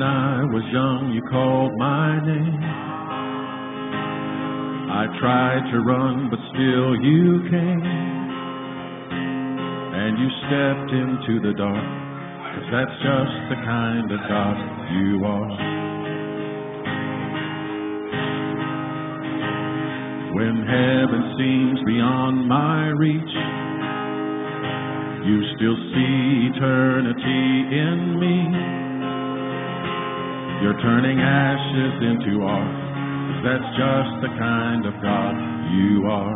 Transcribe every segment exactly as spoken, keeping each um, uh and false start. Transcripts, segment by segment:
When I was young, you called my name. I tried to run, but still you came. And you stepped into the dark, 'cause that's just the kind of God you are. When heaven seems beyond my reach, you still see eternity in me. You're turning ashes into art, 'cause that's just the kind of God you are.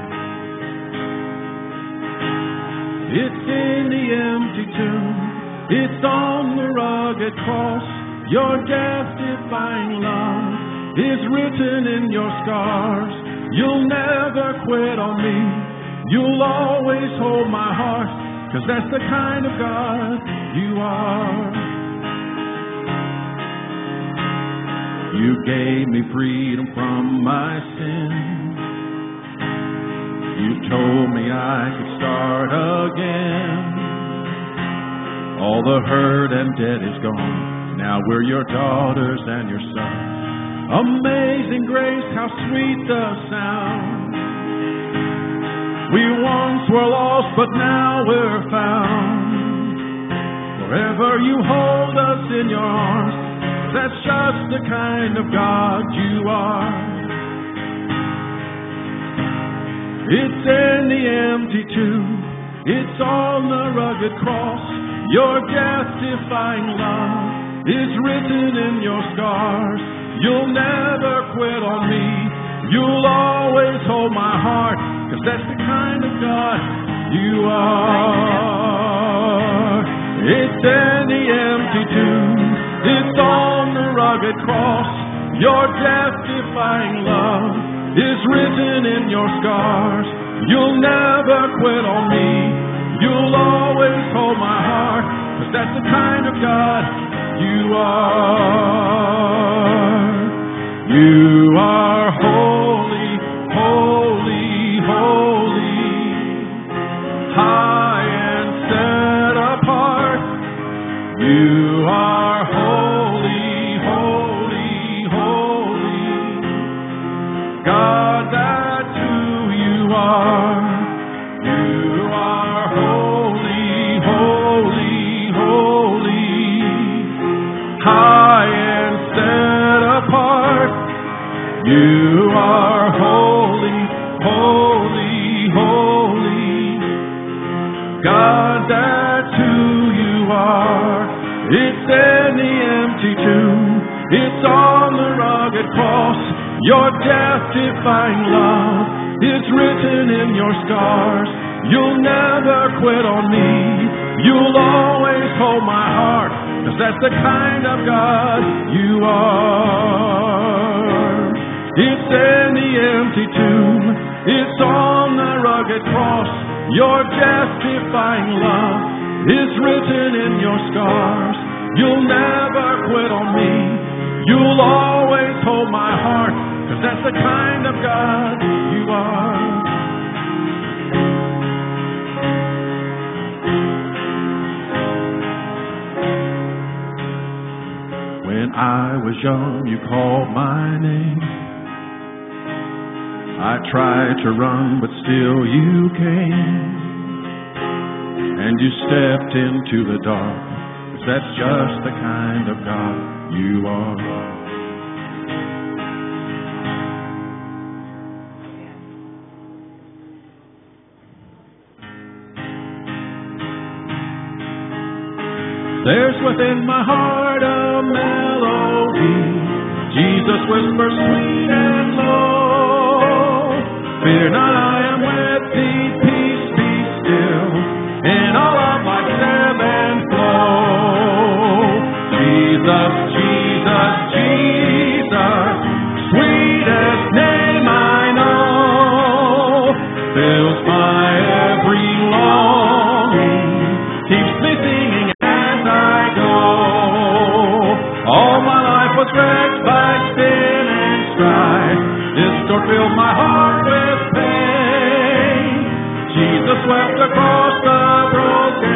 It's in the empty tomb, it's on the rugged cross. Your death-defying love is written in your scars. You'll never quit on me, you'll always hold my heart, 'cause that's the kind of God you are. You gave me freedom from my sin. You told me I could start again. All the hurt and debt is gone. Now we're your daughters and your sons. Amazing grace, how sweet the sound. We once were lost, but now we're found. Forever you hold us in your arms. That's just the kind of God you are. It's in the empty tomb, it's on the rugged cross. Your death-defying love is written in your scars. You'll never quit on me, you'll always hold my heart, 'cause that's the kind of God you are. It's in the empty tomb, it's on the rugged cross. Your death-defying love is written in your scars. You'll never quit on me, you'll always hold my heart, 'cause that's the kind of God you are. You are holy, holy, holy, high and set apart. You are holy, holy, holy, God, that's who you are. You are holy, holy, holy, high and set apart. You are holy, holy, holy, God, that's who you are. It's in the empty tomb, it's on the rugged cross. Your death-defying love is written in your scars. You'll never quit on me, you'll always hold my heart, 'cause that's the kind of God you are. It's in the empty tomb, it's on the rugged cross. Your death-defying love is written in your scars. You'll never quit on me, you'll always hold my heart, 'cause that's the kind of God you are. When I was young, you called my name. I tried to run, but still you came. And you stepped into the dark, 'cause that's just the kind of God you are. There's within my heart a melody, Jesus whispers sweet and low. Fear not, I am with thee, peace be still, in all of life's ebb and flow. Jesus, Jesus, Jesus, sweetest name I know, fills my every longing, keeps me singing as I go. All my life was wrecked by sin and strife, discord filled my heart with pain. Jesus wept across the broken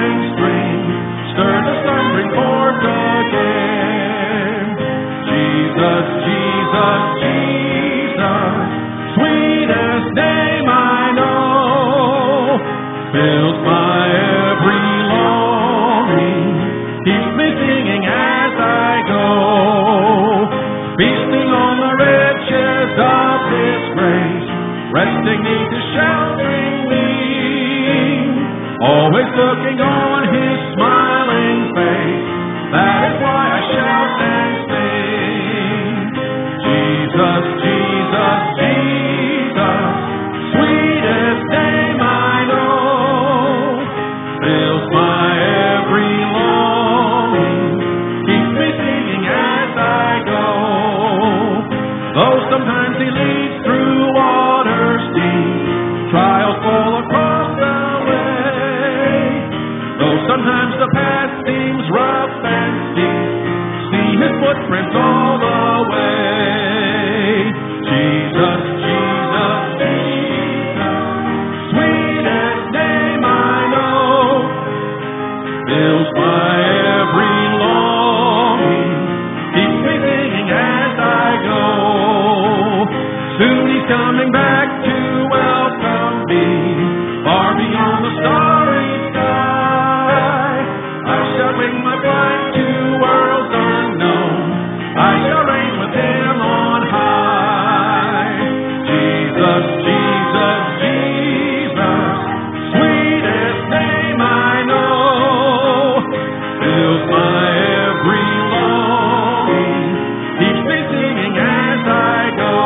bending knee to sheltering me, always looking on His smiling face. That is why I shout and sing. Jesus, Jesus, Jesus, sweetest name I know, fills my every longing, keeps me singing as I go. Though sometimes He leads through waters deep, trials fall across the way. Though sometimes the path seems rough and steep, see His footprints all the way. Jesus, Jesus, Jesus, sweetest name I know, fills my every longing, keeps me singing as I go. Soon He's coming back to welcome me, far beyond the starry sky. I shall wing my flight to worlds unknown, I shall reign with Him on high. Jesus, Jesus, Jesus, sweetest name I know, fills my every longing, keeps me singing as I go.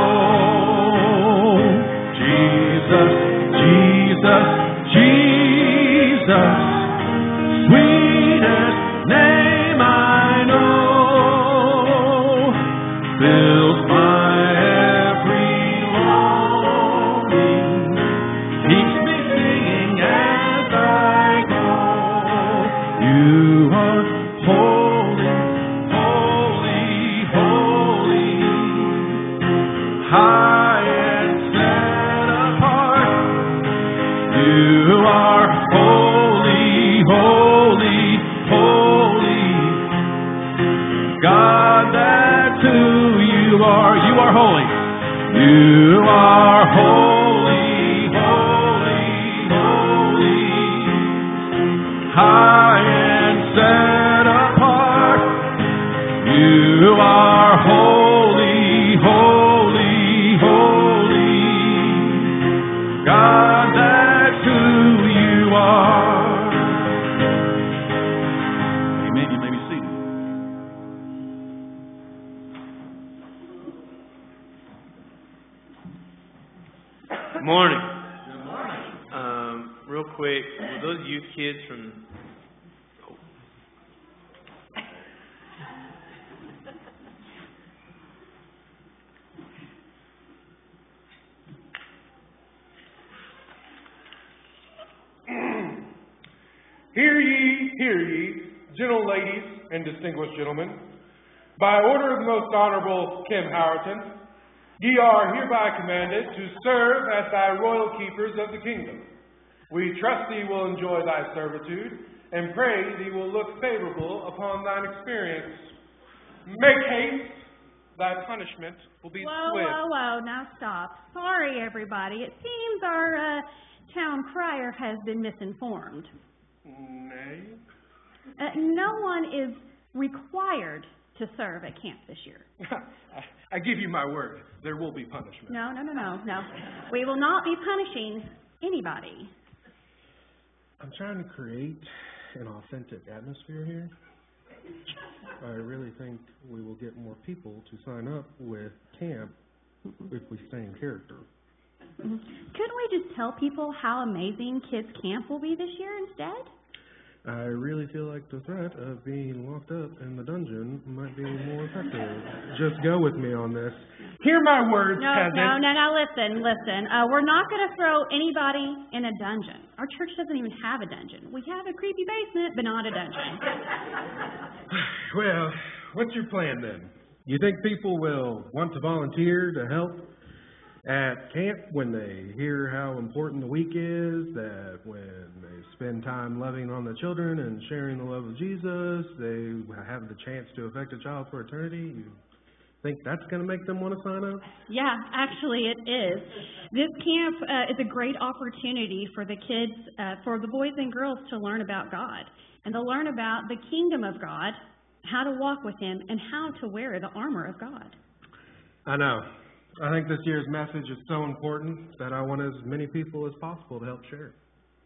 Jesus, Jesus, Jesus, sweetest name I know, fills my every longing, keeps me singing as I go. You are holy, holy, holy, high and set apart. You are holy, holy, holy, God, that's who You are. You are holy. You are holy, holy, holy, high and set apart. You are holy, holy, holy, God, that's who You are. Amen. You may be seated. Good morning. Good morning. Um, real quick, will those youth kids from... Oh. Hear ye, hear ye, gentle ladies and distinguished gentlemen. By order of the most honorable Kim Howerton, ye are hereby commanded to serve as thy royal keepers of the kingdom. We trust thee will enjoy thy servitude, and pray thee will look favorable upon thine experience. Make haste, thy punishment will be Whoa, swift. whoa, whoa, now stop. Sorry, everybody. It seems our uh, town crier has been misinformed. Nay. Uh, no one is required to serve at camp this year. I give you my word, there will be punishment. No, no, no, no, no. We will not be punishing anybody. I'm trying to create an authentic atmosphere here. I really think we will get more people to sign up with camp if we stay in character. Couldn't we just tell people how amazing kids camp will be this year instead? I really feel like the threat of being locked up in the dungeon might be more effective. Just go with me on this. Hear my words, No, peasant. no, no, no, listen, listen. Uh, we're not going to throw anybody in a dungeon. Our church doesn't even have a dungeon. We have a creepy basement, but not a dungeon. Well, what's your plan then? You think people will want to volunteer to help at camp when they hear how important the week is, that when they spend time loving on the children and sharing the love of Jesus, they have the chance to affect a child for eternity? You think that's going to make them want to sign up? Yeah, actually it is. This camp uh, is a great opportunity for the kids, uh, for the boys and girls to learn about God and to learn about the kingdom of God, how to walk with Him, and how to wear the armor of God. I know. I think this year's message is so important that I want as many people as possible to help share it.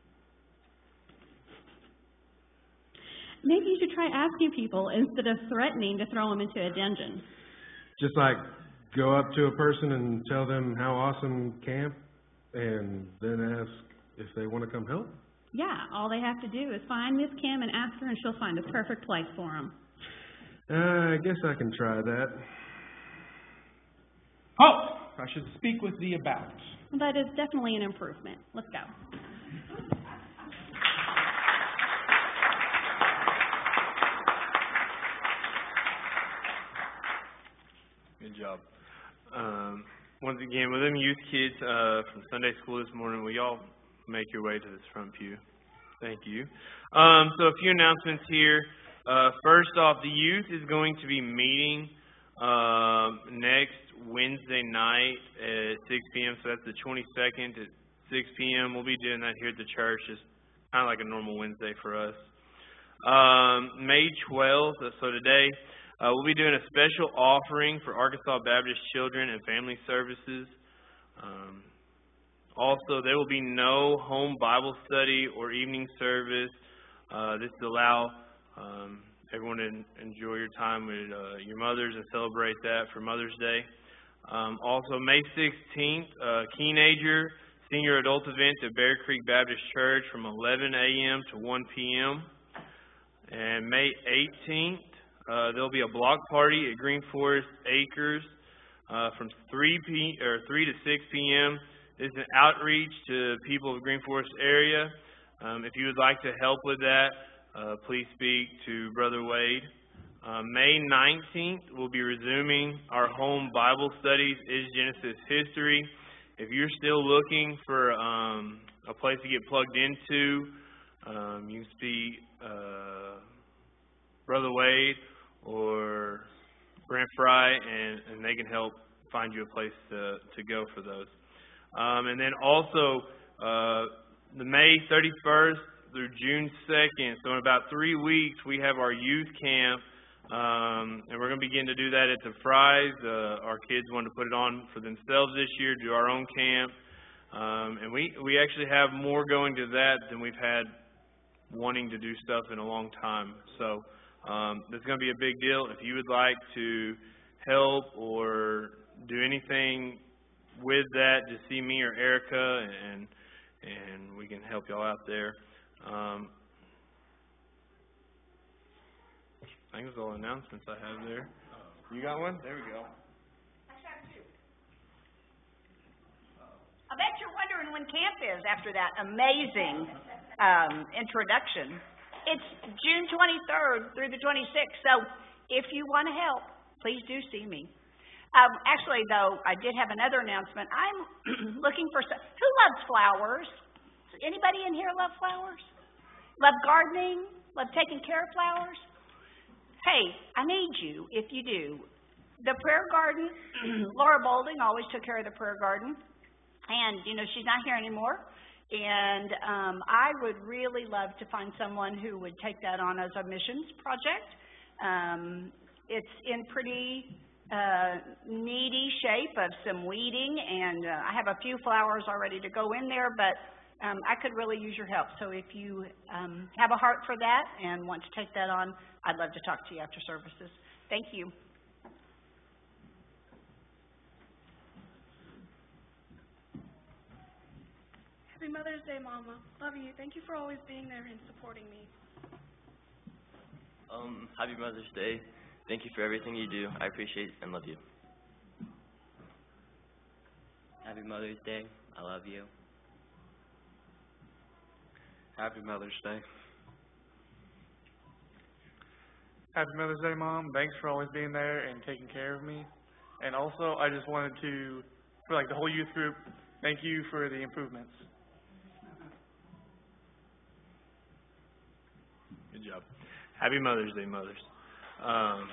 Maybe you should try asking people instead of threatening to throw them into a dungeon. Just like go up to a person and tell them how awesome camp, and then ask if they want to come help? Yeah, all they have to do is find Miss Kim and ask her, and she'll find the perfect place for them. Uh, I guess I can try that. Halt! I should speak with thee about. Well, that is definitely an improvement. Let's go. Good job. Um, once again, with them youth kids uh, from Sunday school this morning, will y'all make your way to this front pew? Thank you. Um, so a few announcements here. Uh, first off, the youth is going to be meeting uh, next Wednesday night at six p.m. So that's the twenty-second at six p.m. We'll be doing that here at the church. It's kind of like a normal Wednesday for us. Um, May twelfth, so today, uh, we'll be doing a special offering for Arkansas Baptist Children and Family Services. Um, also, there will be no home Bible study or evening service. Uh, this will allow um, everyone to enjoy your time with uh, your mothers and celebrate that for Mother's Day. Um, also, May sixteenth, uh, Teenager Senior Adult Event at Bear Creek Baptist Church from eleven a.m. to one p.m. And May eighteenth, uh, there'll be a block party at Green Forest Acres uh, from three p or three to six p.m. This is an outreach to people of the Green Forest area. Um, if you would like to help with that, uh, please speak to Brother Wade. Uh, May nineteenth, we'll be resuming our home Bible studies, Is Genesis History. If you're still looking for um, a place to get plugged into, um, you can see uh, Brother Wade or Brent Fry, and, and they can help find you a place to, to go for those. Um, and then also, uh, the May thirty-first through June second, so in about three weeks, we have our youth camp. Um, and we're going to begin to do that at the Fry's. Uh, our kids wanted to put it on for themselves this year, do our own camp. Um, and we, we actually have more going to that than we've had wanting to do stuff in a long time. So um, this is going to be a big deal. If you would like to help or do anything with that, just see me or Erica, and, and we can help y'all out there. Um, I think that's all the announcements I have there. You got one? There we go. I got two. I bet you're wondering when camp is after that amazing um, introduction. It's June twenty-third through the twenty-sixth, so if you want to help, please do see me. Um, actually, though, I did have another announcement. I'm looking for some, who loves flowers? Anybody in here love flowers? Love gardening? Love taking care of flowers? Hey, I need you, if you do. The prayer garden, Laura Boulding always took care of the prayer garden. And, you know, she's not here anymore. And um, I would really love to find someone who would take that on as a missions project. Um, it's in pretty uh, needy shape of some weeding. And uh, I have a few flowers already to go in there, but um, I could really use your help. So if you um, have a heart for that and want to take that on, I'd love to talk to you after services. Thank you. Happy Mother's Day, Mama. Love you. Thank you for always being there and supporting me. Um, happy Mother's Day. Thank you for everything you do. I appreciate and love you. Happy Mother's Day. I love you. Happy Mother's Day. Happy Mother's Day, Mom. Thanks for always being there and taking care of me. And also, I just wanted to, for like the whole youth group, thank you for the improvements. Good job. Happy Mother's Day, mothers. Um,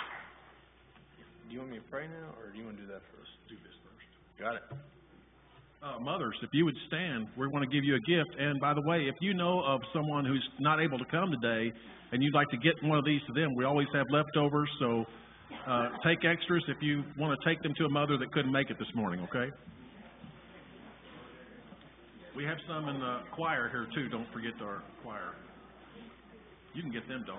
do you want me to pray now, or do you want to do that first? Do this first. Got it. Uh, mothers, if you would stand, we want to give you a gift. And by the way, if you know of someone who's not able to come today and you'd like to get one of these to them, we always have leftovers. So uh, take extras if you want to take them to a mother that couldn't make it this morning, okay? We have some in the choir here, too. Don't forget our choir. You can get them, don't.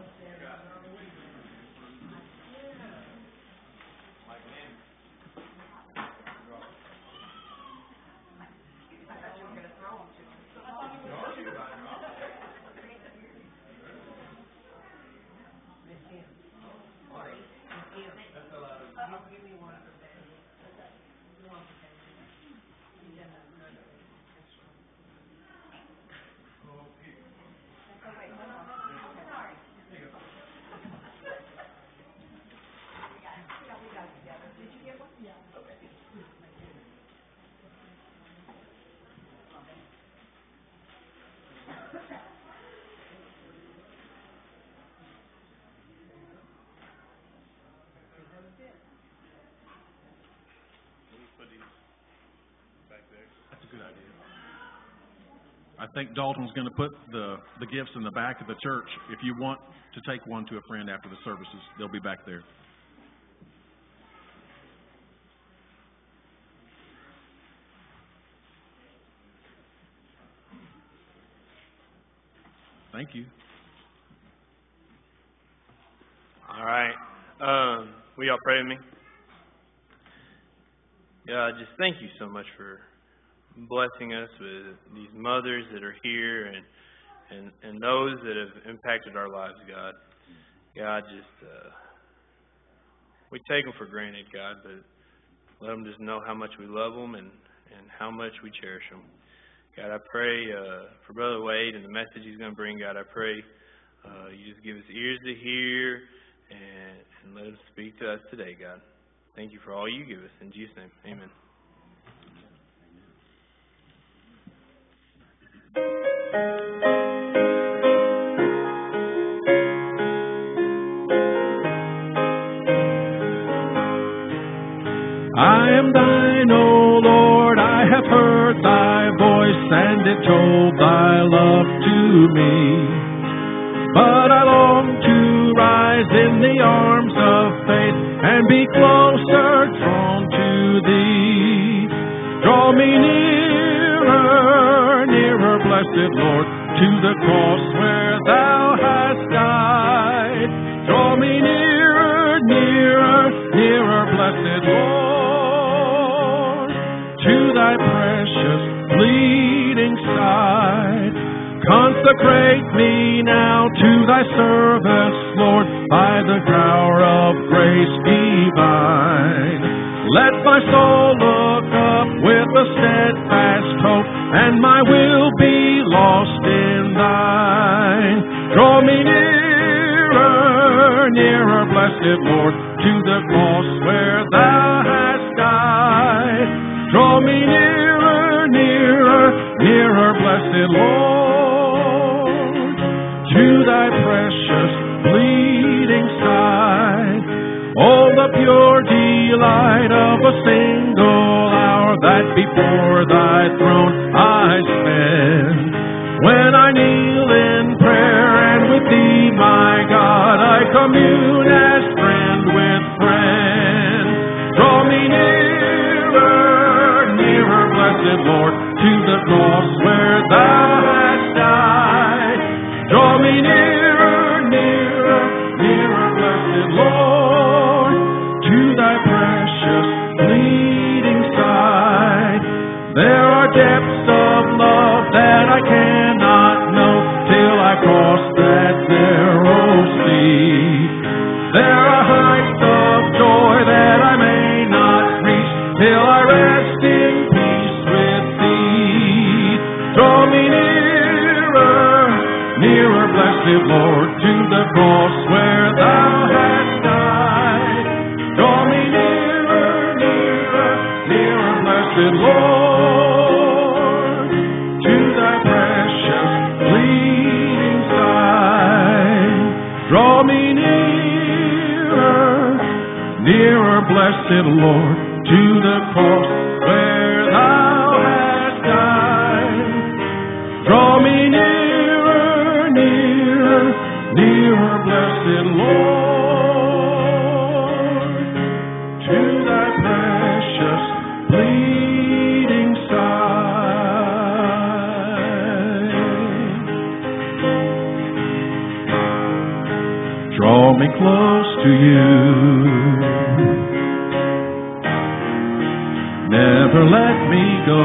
That's a good idea. I think Dalton's going to put the, the gifts in the back of the church. If you want to take one to a friend after the services, they'll be back there. Thank you. All right. Um, will y'all pray with me? God, just thank you so much for blessing us with these mothers that are here and and, and those that have impacted our lives, God. God, just, uh, we take them for granted, God, but let them just know how much we love them and, and how much we cherish them. God, I pray uh, for Brother Wade and the message he's going to bring, God. I pray uh, you just give us ears to hear and, and let him speak to us today, God. Thank you for all you give us. In Jesus' name, amen. I am thine, O Lord, I have heard thy voice, and it told thy love to me. But I long to rise in the arms of faith and be closer drawn to thee. Draw me nearer, nearer, blessed Lord, to the cross where thou hast died. Draw me nearer, nearer, nearer, blessed Lord, to thy precious bleeding side. Consecrate me now to thy service, Lord, by the power of grace divine. Let my soul look up with a steadfast hope, and my will be lost in thine. Draw me nearer, nearer, blessed Lord, to the cross where thou hast died. Draw me nearer, nearer, nearer, blessed Lord, to thy precious bleeding side. Oh, the pure delight of a single hour that before thy throne I spend. When I kneel in prayer and with thee, my God, I commune as friend with friend. Draw me nearer, nearer, blessed Lord, to the cross where thou hast died. Draw me nearer, nearer, nearer, blessed Lord, to thy precious bleeding side. There are depths of love that I cannot know till I cross that narrow sea. There are heights of joy that I may not reach till I rest in peace with thee. Draw me nearer, nearer, blessed Lord, to the cross where thou hast died. Draw me nearer, nearer, nearer, blessed Lord, to thy precious bleeding side. Draw me nearer, nearer, blessed Lord, to the cross where thou hast me nearer, nearer, nearer, blessed Lord, to thy precious bleeding side. Draw me close to you. Never let me go.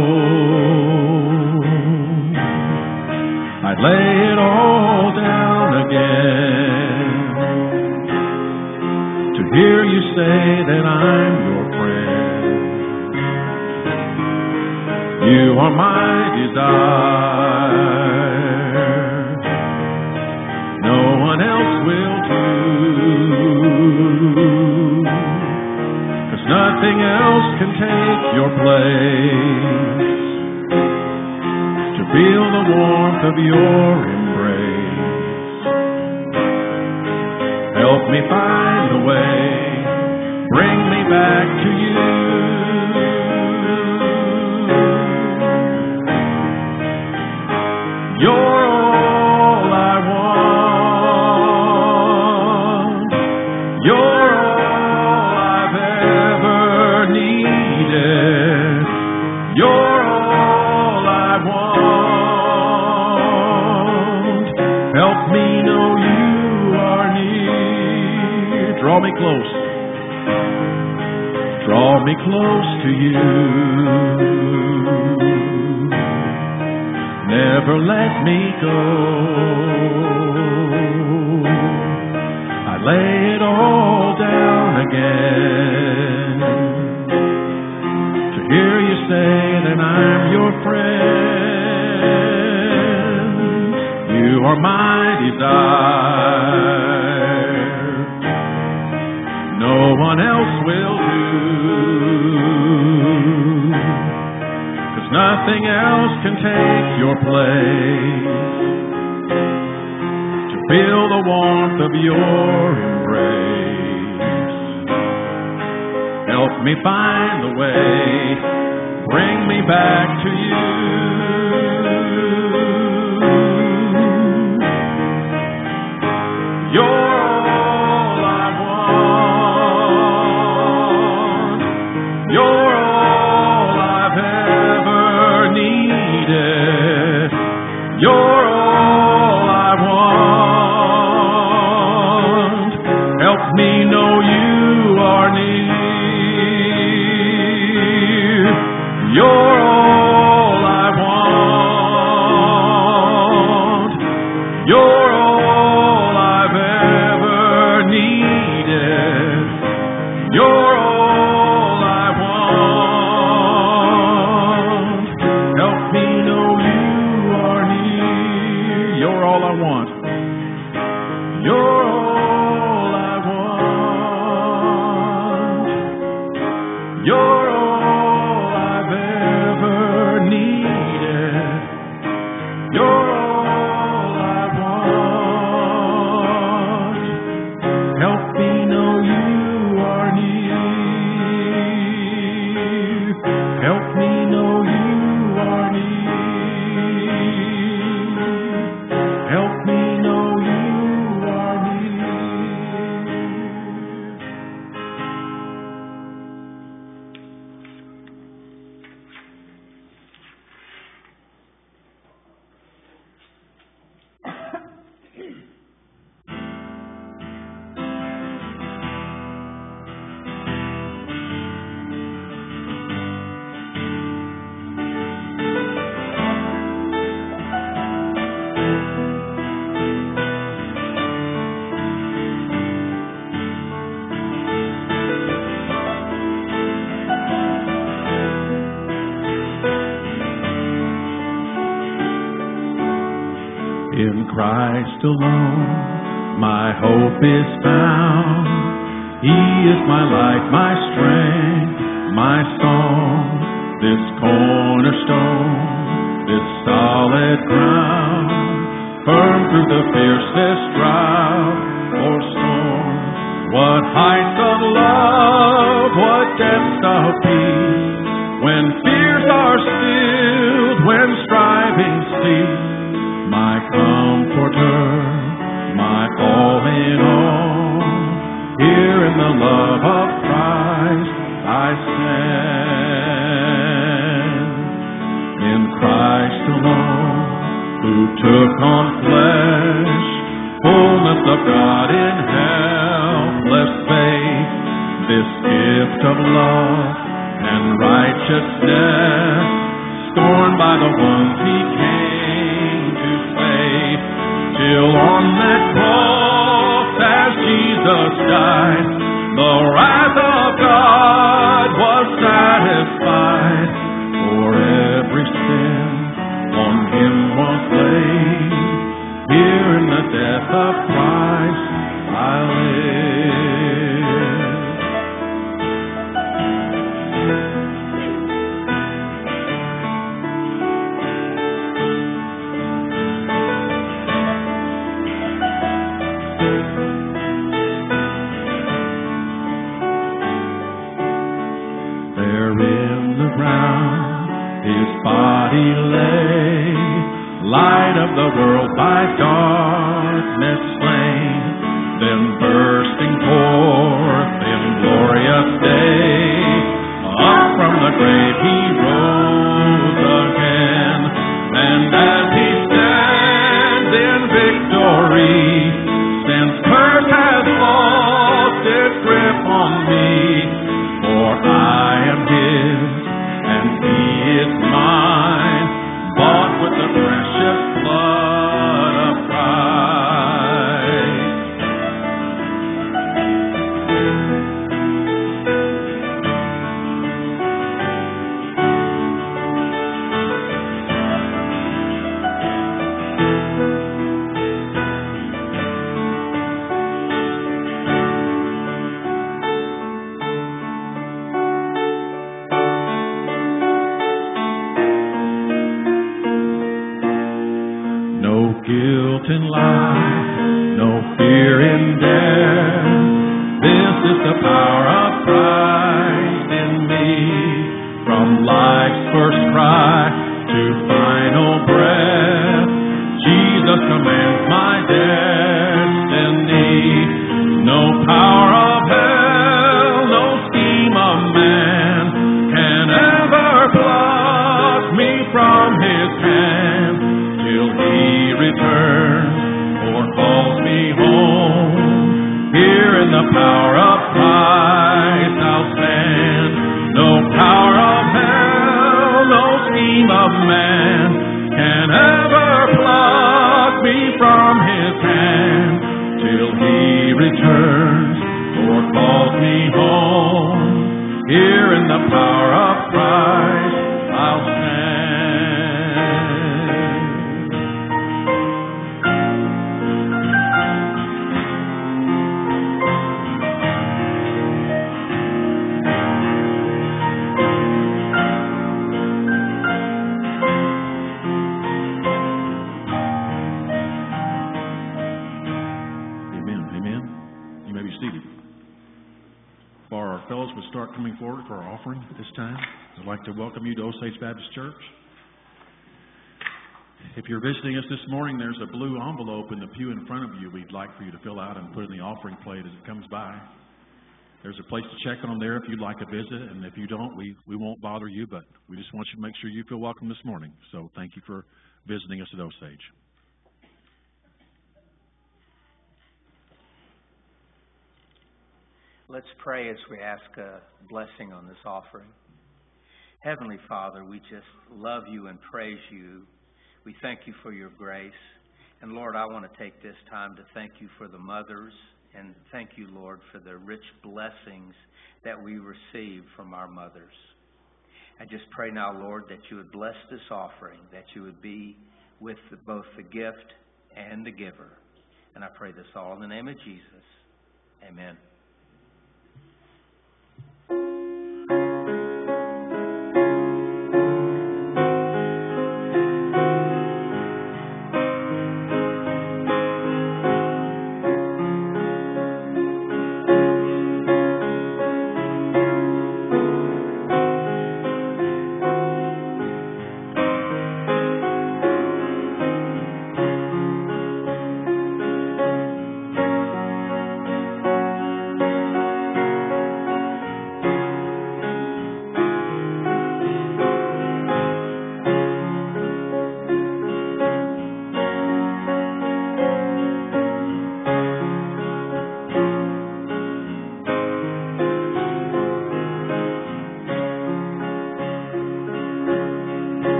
I'd lay it all down again to hear you say that I'm your friend. You are my desire. No one else will do. Nothing else can take your place. To feel the warmth of your embrace. Help me find a way. Bring me back to you. You're all I want. You're You're all I want. Help me know you are near. Draw me close. Draw me close to you. Never let me go. I lay it all down again. Hear you say that I'm your friend. You are my desire. No one else will do. 'Cause nothing else can take your place. To feel the warmth of your embrace. Help me find the way. Bring me back to you. You're all I want. You're all I've ever needed. You're all I want. Help me know you are near. You're all I want. You're all I've ever needed. You're all I want. Help me know you are near. You're all I want. You're all I want. You're You're all I want. Help me know you are near. Help me know you are near. Help me know you are near. In Christ alone, my hope is found. He is my life, my strength, my song. This cornerstone, this solid ground, firm through the fiercest drought or storm. What heights of love, what depths of peace, when fears are stilled, when strivings cease. took on flesh, fullness of God in helpless faith, this gift of love and righteousness, scorned by the ones he came to save, till on that cross as Jesus died, the wrath of God was satisfied, for every sin on him was laid. Here in the death of Christ I live. There in the ground his body lay, light of the world by darkness slain, then bursting forth in glorious day, up from the grave he rose again, and as he stands in victory, sin's curse has lost its grip on me, for I am his and he is mine, bought with the precious blood of Christ. No guilt in life, no fear in death. This is the power of Christ in me. From life's first cry to final breath, Jesus commands my destiny. No power of hell, no scheme of man can ever pluck me from his hand, till he returns or calls me home. Here in the power of Christ I'll stand. No power of hell, no scheme of man can ever pluck me from his hand, till he returns or calls me home. Here in the power of Christ I'll stand. Amen. Amen. You may be seated. For our fellows would start coming forward for our offering at this time, I'd like to welcome you to Osage Baptist Church. If you're visiting us this morning, there's a blue envelope in the pew in front of you we'd like for you to fill out and put in the offering plate as it comes by. There's a place to check on there if you'd like a visit, and if you don't, we, we won't bother you, but we just want you to make sure you feel welcome this morning. So thank you for visiting us at Osage. Let's pray as we ask a blessing on this offering. Heavenly Father, we just love you and praise you. We thank you for your grace. And Lord, I want to take this time to thank you for the mothers, and thank you, Lord, for the rich blessings that we receive from our mothers. I just pray now, Lord, that you would bless this offering, that you would be with both the gift and the giver. And I pray this all in the name of Jesus. Amen.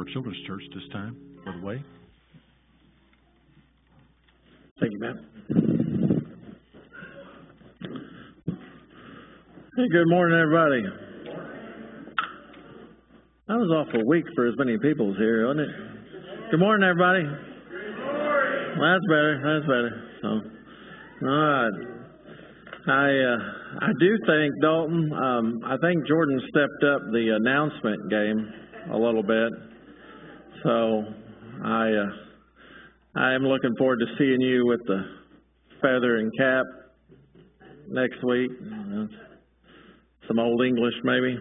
Children's Church this time. Brother Wade. Thank you, Matt. Hey, good morning, everybody. That was awful weak for as many people as here, wasn't it? Good morning, everybody. Good morning. Well, that's better. That's better. So, all right. I uh, I do think Dalton. Um, I think Jordan stepped up the announcement game a little bit. So I uh, I am looking forward to seeing you with the feather and cap next week. Uh, some old English, maybe.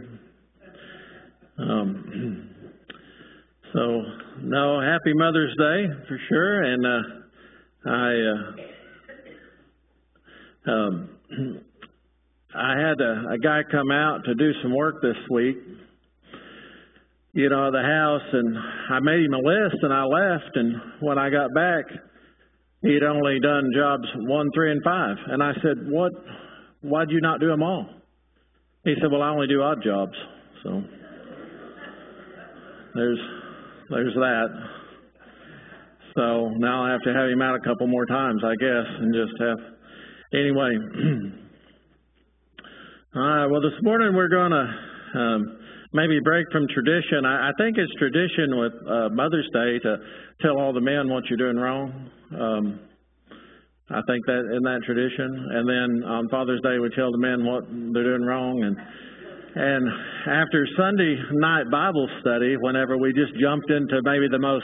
Um, so, no, happy Mother's Day for sure. And uh, I uh, um, I had a, a guy come out to do some work this week, you know, the house, and I made him a list and I left. And when I got back, he'd only done jobs one, three, and five. And I said, "What? Why'd you not do them all?" He said, "Well, I only do odd jobs." So. There's there's that. So now I have to have him out a couple more times, I guess, and just have... Anyway. All right, well, this morning we're going to um, maybe break from tradition. I, I think it's tradition with uh, Mother's Day to tell all the men what you're doing wrong. Um, I think that in that tradition. And then on Father's Day we tell the men what they're doing wrong. And And after Sunday night Bible study, whenever we just jumped into maybe the most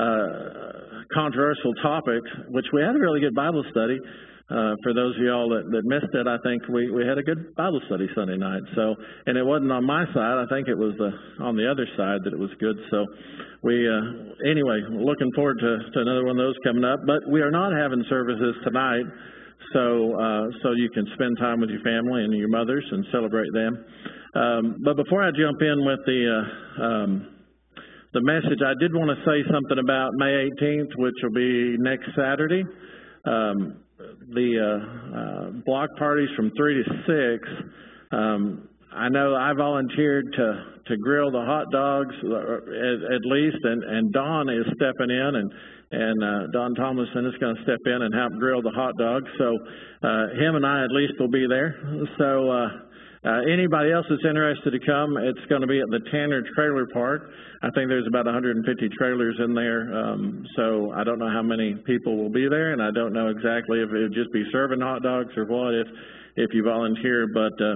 uh, controversial topics, which we had a really good Bible study. Uh, for those of y'all that, that missed it, I think we, we had a good Bible study Sunday night. So, and it wasn't on my side. I think it was uh, on the other side that it was good. So we, uh, anyway, looking forward to, to another one of those coming up. But we are not having services tonight. So, uh, so you can spend time with your family and your mothers and celebrate them. Um, but before I jump in with the uh, um, the message, I did want to say something about May eighteenth, which will be next Saturday. Um, the uh, uh, block parties from three to six. Um, I know I volunteered to to grill the hot dogs at, at least, and, and Don is stepping in, and and uh, Don Tomlinson is going to step in and help grill the hot dogs. So uh, him and I at least will be there. So. Uh, Uh, anybody else that's interested to come, it's going to be at the Tanner Trailer Park. I think there's about one hundred fifty trailers in there, um, so I don't know how many people will be there, and I don't know exactly if it would just be serving hot dogs or what, if if you volunteer, but uh,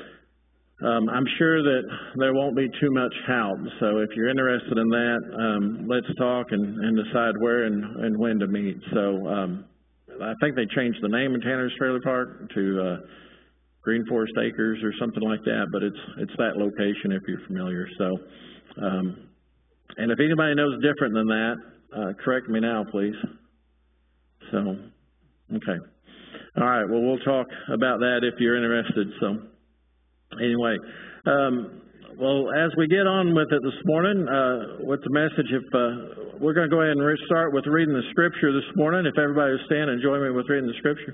um, I'm sure that there won't be too much help. So if you're interested in that, um, let's talk and, and decide where and, and when to meet. So um, I think they changed the name of Tanner's Trailer Park to uh, Green Forest Acres or something like that, but it's it's that location if you're familiar. So, um, and if anybody knows different than that, uh, correct me now, please. So, okay. All right, well, we'll talk about that if you're interested. So, anyway, um, well, as we get on with it this morning, uh, with the message, if uh, we're going to go ahead and re- start with reading the Scripture this morning. If everybody will stand and join me with reading the Scripture.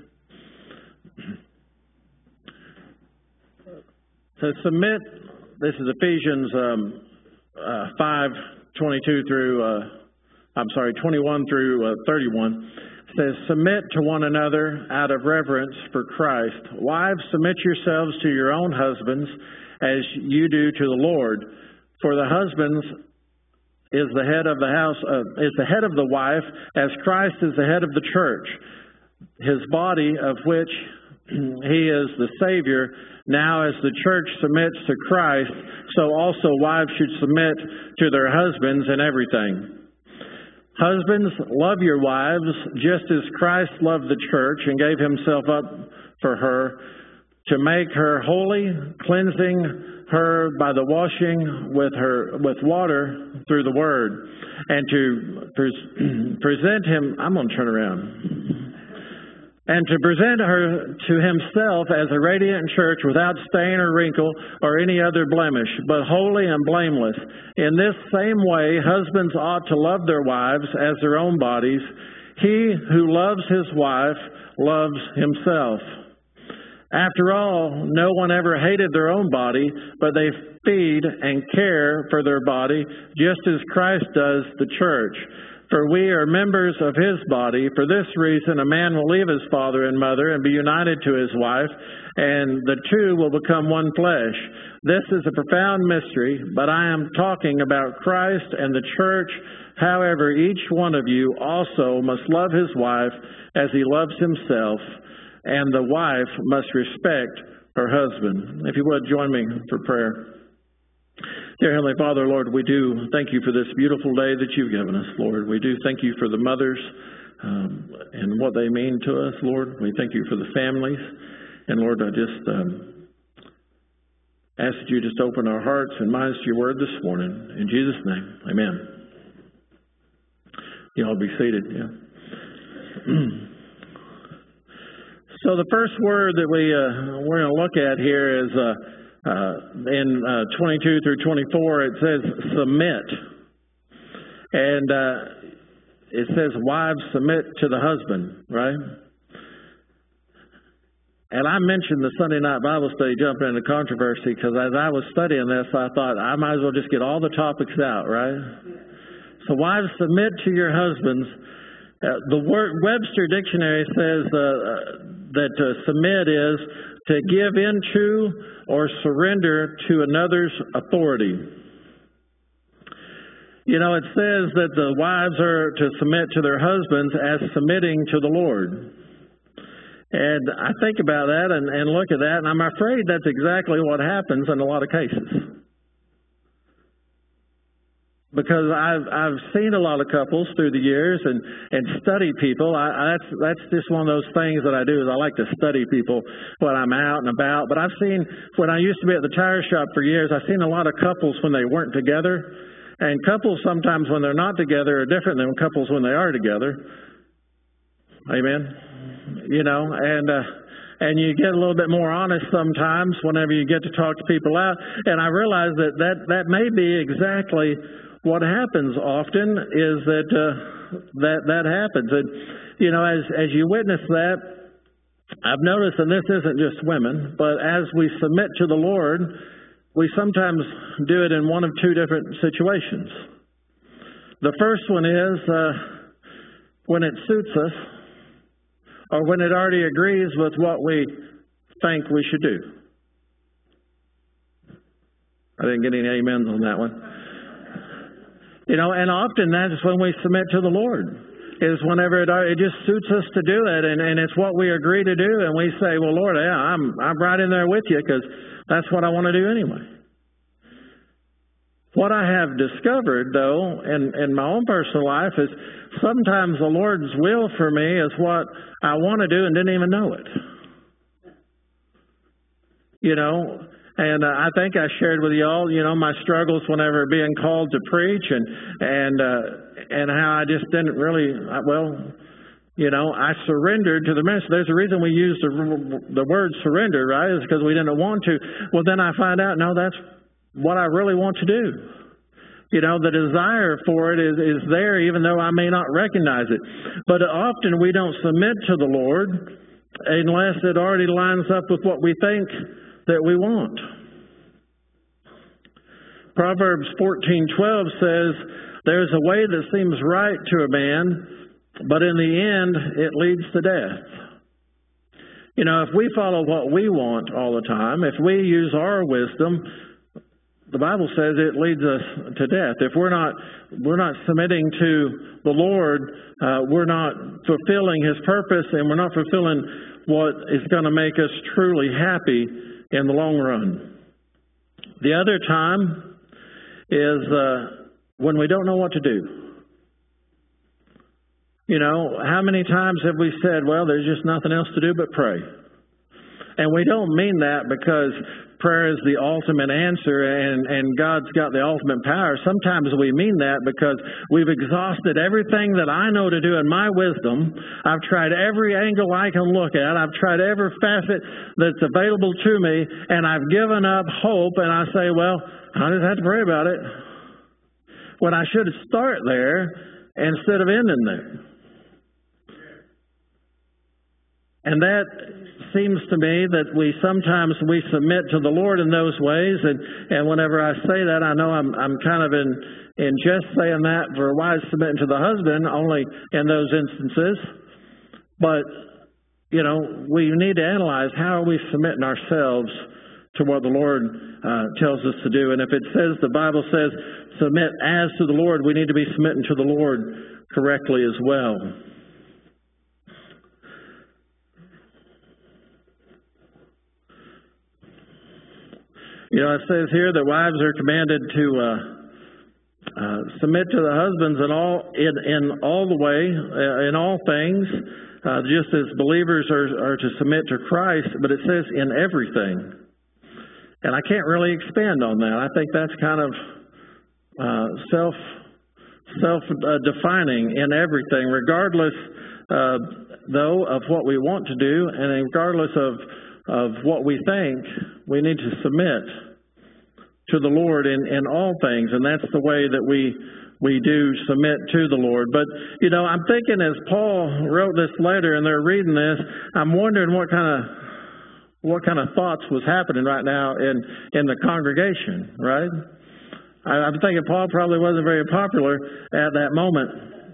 To submit, this is Ephesians um, uh, five twenty-two through, uh, I'm sorry, twenty-one through uh, thirty-one. It says, "Submit to one another out of reverence for Christ. Wives, submit yourselves to your own husbands as you do to the Lord. For the husband is the head of the house, uh, is the head of the wife, as Christ is the head of the church, his body, of which he is the Savior. Now as the church submits to Christ, so also wives should submit to their husbands in everything. Husbands, love your wives, just as Christ loved the church and gave himself up for her, to make her holy, cleansing her by the washing with her with water through the word, and to pres- present him, I'm going to turn around. And to present her to himself as a radiant church without stain or wrinkle or any other blemish, but holy and blameless. In this same way, husbands ought to love their wives as their own bodies. He who loves his wife loves himself. After all, no one ever hated their own body, but they feed and care for their body, just as Christ does the church. For we are members of his body. For this reason, a man will leave his father and mother and be united to his wife, and the two will become one flesh. This is a profound mystery, but I am talking about Christ and the church. However, each one of you also must love his wife as he loves himself, and the wife must respect her husband. If you would, join me for prayer. Dear Heavenly Father, Lord, we do thank you for this beautiful day that you've given us, Lord. We do thank you for the mothers um, and what they mean to us, Lord. We thank you for the families. And Lord, I just um, ask that you just open our hearts and minds to your word this morning. In Jesus' name, amen. You all be seated, yeah. So the first word that we, uh, we're going to look at here is uh, uh, in uh, twenty-two through twenty-four, it says submit. And uh, it says wives submit to the husband, right? And I mentioned the Sunday night Bible study jumping into controversy because as I was studying this, I thought I might as well just get all the topics out, right? So wives, submit to your husbands. Uh, the word Webster Dictionary says uh, that uh, submit is to give in to or surrender to another's authority. You know, it says that the wives are to submit to their husbands as submitting to the Lord. And I think about that and, and look at that, and I'm afraid that's exactly what happens in a lot of cases. Because I've I've seen a lot of couples through the years and, and study people. I, I, that's that's just one of those things that I do is I like to study people when I'm out and about. But I've seen, when I used to be at the tire shop for years, I've seen a lot of couples when they weren't together. And couples sometimes when they're not together are different than couples when they are together. Amen? You know, and... Uh, And you get a little bit more honest sometimes whenever you get to talk to people out. And I realize that that, that may be exactly what happens often is that uh, that that happens. And, you know, as, as you witness that, I've noticed, and this isn't just women, but as we submit to the Lord, we sometimes do it in one of two different situations. The first one is uh, when it suits us, or when it already agrees with what we think we should do. I didn't get any amens on that one. You know, and often that's when we submit to the Lord, is whenever it, it just suits us to do it, and, and it's what we agree to do, and we say, well, Lord, yeah, I'm, I'm right in there with you, because that's what I want to do anyway. What I have discovered, though, in, in my own personal life is sometimes the Lord's will for me is what I want to do and didn't even know it. You know, and uh, I think I shared with you all, you know, my struggles whenever being called to preach and and uh, and how I just didn't really, well, you know, I surrendered to the ministry. There's a reason we use the, the word surrender, right? It's because we didn't want to. Well, then I find out, no, that's what I really want to do. You know, the desire for it is, is there even though I may not recognize it. But often we don't submit to the Lord unless it already lines up with what we think that we want. Proverbs fourteen twelve says, there's a way that seems right to a man, but in the end it leads to death. You know, if we follow what we want all the time, if we use our wisdom, the Bible says it leads us to death. If we're not we're not submitting to the Lord, uh, we're not fulfilling His purpose, and we're not fulfilling what is going to make us truly happy in the long run. The other time is uh, when we don't know what to do. You know, how many times have we said, well, there's just nothing else to do but pray? And we don't mean that because prayer is the ultimate answer and, and God's got the ultimate power. Sometimes we mean that because we've exhausted everything that I know to do in my wisdom. I've tried every angle I can look at. I've tried every facet that's available to me, and I've given up hope, and I say, well, I just have to pray about it. When I should start there instead of ending there. And that seems to me that we sometimes we submit to the Lord in those ways, and, and whenever I say that, I know I'm I'm kind of in, in just saying that for wives submitting to the husband only in those instances. But, you know, we need to analyze how are we submitting ourselves to what the Lord uh, tells us to do. And if it says, the Bible says, submit as to the Lord, we need to be submitting to the Lord correctly as well. You know, it says here that wives are commanded to uh, uh, submit to the husbands in all in, in all the way, uh, in all things, uh, just as believers are, are to submit to Christ. But it says in everything, and I can't really expand on that. I think that's kind of uh, self self uh, defining in everything, regardless uh, though of what we want to do, and regardless of of what we think, we need to submit to the Lord in, in all things, and that's the way that we we do submit to the Lord. But, you know, I'm thinking as Paul wrote this letter and they're reading this, I'm wondering what kind of what kind of thoughts was happening right now in, in the congregation, right? I, I'm thinking Paul probably wasn't very popular at that moment.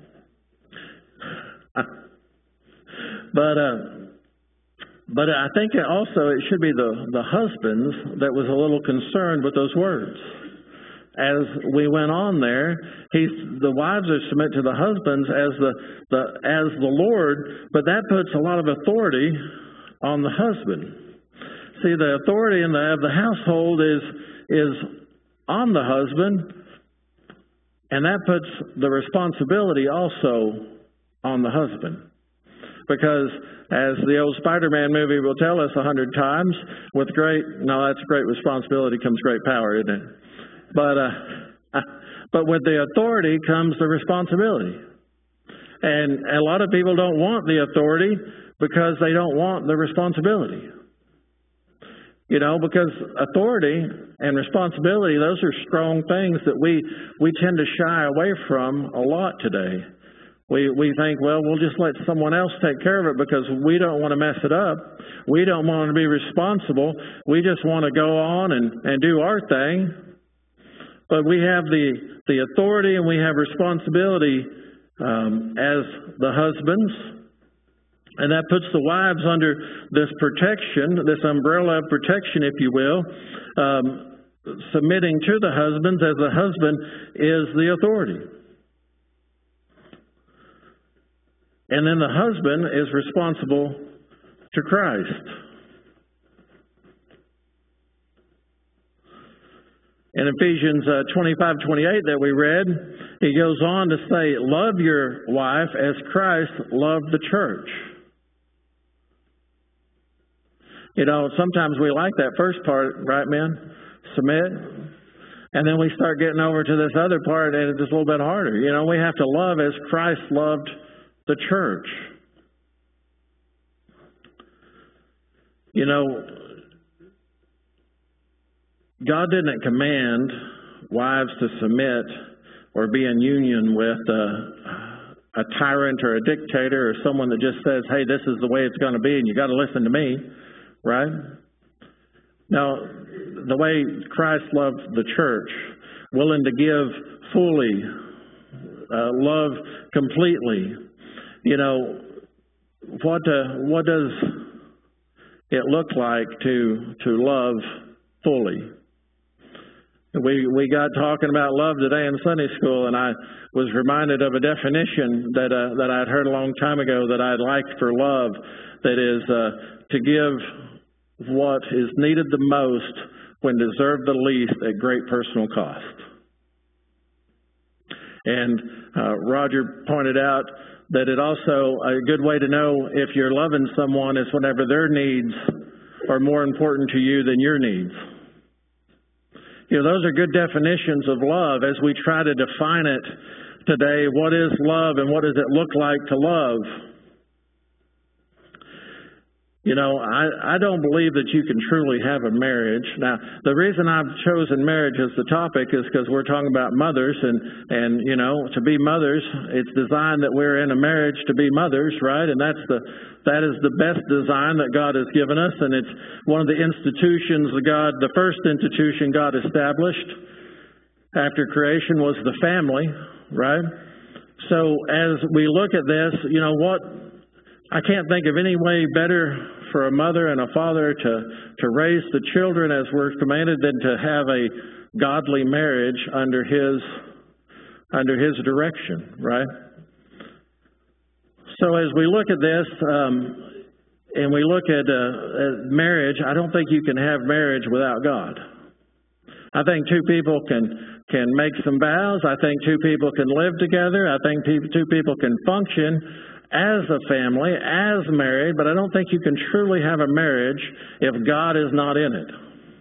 But uh But I think it also it should be the, the husbands that was a little concerned with those words. As we went on there, he's the wives are submit to the husbands as the, the as the Lord, but that puts a lot of authority on the husband. See, the authority in the of the household is is on the husband, and that puts the responsibility also on the husband. Because as the old Spider-Man movie will tell us a hundred times, with great, no, that's great responsibility comes great power, isn't it? But, uh, but with the authority comes the responsibility. And a lot of people don't want the authority because they don't want the responsibility. You know, because authority and responsibility, those are strong things that we, we tend to shy away from a lot today. We we think, well, we'll just let someone else take care of it because we don't want to mess it up. We don't want to be responsible. We just want to go on and, and do our thing. But we have the, the authority and we have responsibility um, as the husbands. And that puts the wives under this protection, this umbrella of protection, if you will, um, submitting to the husbands as the husband is the authority. And then the husband is responsible to Christ. In Ephesians uh, twenty-five twenty-eight that we read, he goes on to say, love your wife as Christ loved the church. You know, sometimes we like that first part, right, men? Submit. And then we start getting over to this other part and it's just a little bit harder. You know, we have to love as Christ loved the church. You know, God didn't command wives to submit or be in union with a, a tyrant or a dictator or someone that just says, hey, this is the way it's going to be and you got to listen to me, right? Now, the way Christ loved the church, willing to give fully, uh, love completely. You know, what uh, what does it look like to to love fully? We we got talking about love today in Sunday school, and I was reminded of a definition that uh, that I'd heard a long time ago that I'd liked for love. That is uh, to give what is needed the most when deserved the least at great personal cost. And uh, Roger pointed out that it also, a good way to know if you're loving someone is whenever their needs are more important to you than your needs. You know, those are good definitions of love as we try to define it today. What is love and what does it look like to love? You know, I, I don't believe that you can truly have a marriage. Now, the reason I've chosen marriage as the topic is because we're talking about mothers, and, and, you know, to be mothers, it's designed that we're in a marriage to be mothers, right? And that's the, that is the best design that God has given us, and it's one of the institutions that God, the first institution God established after creation was the family, right? So as we look at this, you know, what, I can't think of any way better for a mother and a father to, to raise the children as we're commanded than to have a godly marriage under his under his direction, right? So as we look at this, um, and we look at, uh, at marriage, I don't think you can have marriage without God. I think two people can can make some vows. I think two people can live together. I think pe- two people can function as a family, as married, but I don't think you can truly have a marriage if God is not in it.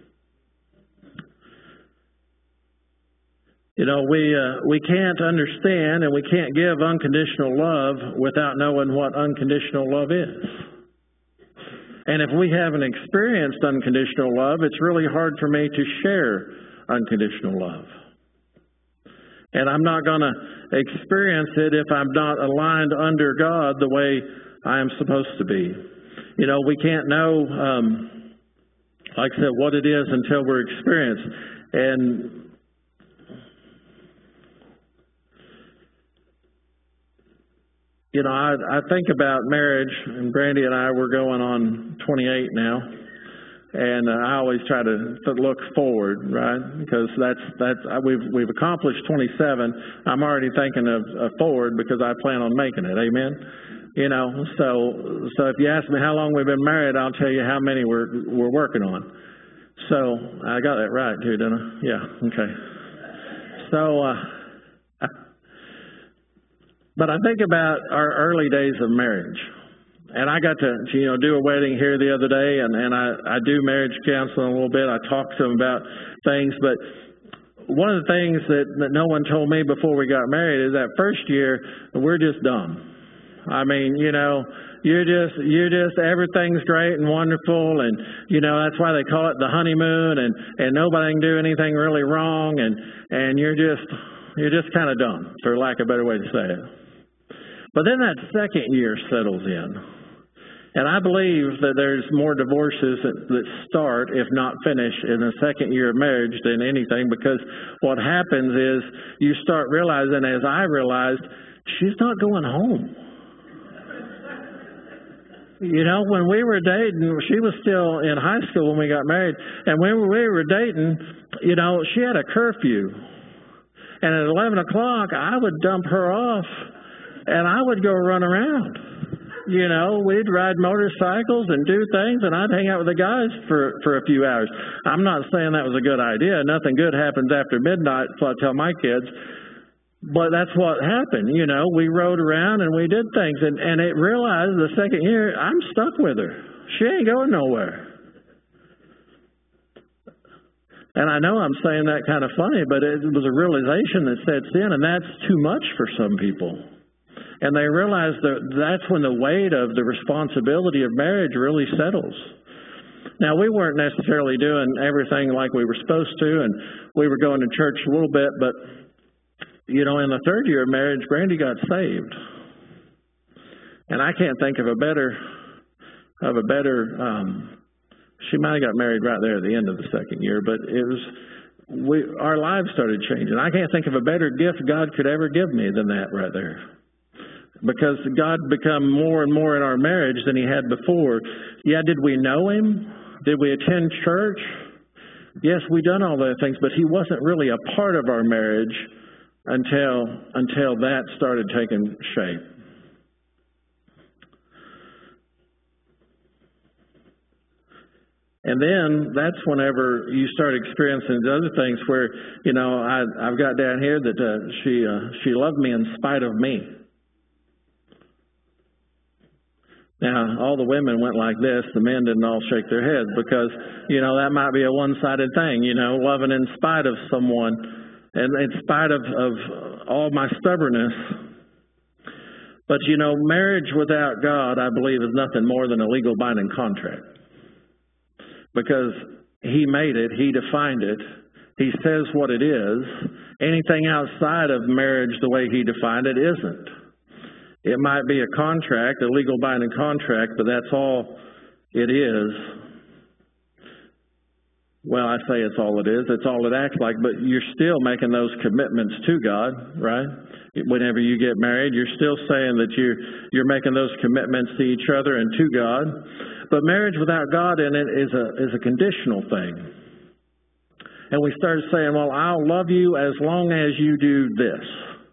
You know, we uh, we can't understand and we can't give unconditional love without knowing what unconditional love is. And if we haven't experienced unconditional love, it's really hard for me to share unconditional love. And I'm not going to experience it if I'm not aligned under God the way I am supposed to be. You know, we can't know, um, like I said, what it is until we're experienced. And you know, I, I think about marriage, and Brandy and I, we're going on twenty-eight now. And uh, I always try to, to look forward, right? Because that's that's we've we've accomplished twenty-seven. I'm already thinking of, of forward because I plan on making it. Amen. You know, so so if you ask me how long we've been married, I'll tell you how many we're we're working on. So I got that right too, didn't I? Yeah. Okay. So, uh, but I think about our early days of marriage. And I got to, you know, do a wedding here the other day, and, and I, I do marriage counseling a little bit. I talk to them about things, but one of the things that, that no one told me before we got married is that first year, we're just dumb. I mean, you know, you're just, you're just, everything's great and wonderful, and, you know, that's why they call it the honeymoon, and, and nobody can do anything really wrong, and, and you're just, you're just kind of dumb, for lack of a better way to say it. But then that second year settles in. And I believe that there's more divorces that, that start, if not finish, in the second year of marriage than anything, because what happens is you start realizing, as I realized, she's not going home. You know, when we were dating, she was still in high school when we got married, and when we were dating, you know, she had a curfew. And at eleven o'clock, I would dump her off, and I would go run around. You know, we'd ride motorcycles and do things, and I'd hang out with the guys for for a few hours. I'm not saying that was a good idea. Nothing good happens after midnight, so I tell my kids. But that's what happened. You know, we rode around and we did things, and, and it realized the second year, I'm stuck with her. She ain't going nowhere. And I know I'm saying that kind of funny, but it was a realization that sets in, and that's too much for some people. And they realize that that's when the weight of the responsibility of marriage really settles. Now, we weren't necessarily doing everything like we were supposed to, and we were going to church a little bit, but, you know, in the third year of marriage, Brandy got saved. And I can't think of a better, of a better, um, she might have got married right there at the end of the second year, but it was, we, our lives started changing. I can't think of a better gift God could ever give me than that right there. Because God become more and more in our marriage than He had before. Yeah, did we know Him? Did we attend church? Yes, we done all those things, but He wasn't really a part of our marriage until until that started taking shape. And then that's whenever you start experiencing the other things where, you know, I, I've got down here that uh, she uh, she loved me in spite of me. Now, all the women went like this. The men didn't all shake their heads because, you know, that might be a one-sided thing, you know, loving in spite of someone and in spite of, of all my stubbornness. But, you know, marriage without God, I believe, is nothing more than a legal binding contract. Because He made it, He defined it, He says what it is. Anything outside of marriage the way He defined it isn't. It might be a contract, a legal binding contract, but that's all it is. Well, I say it's all it is. It's all it acts like, but you're still making those commitments to God, right? Whenever you get married, you're still saying that you're, you're making those commitments to each other and to God. But marriage without God in it is a, is a conditional thing. And we started saying, well, I'll love you as long as you do this.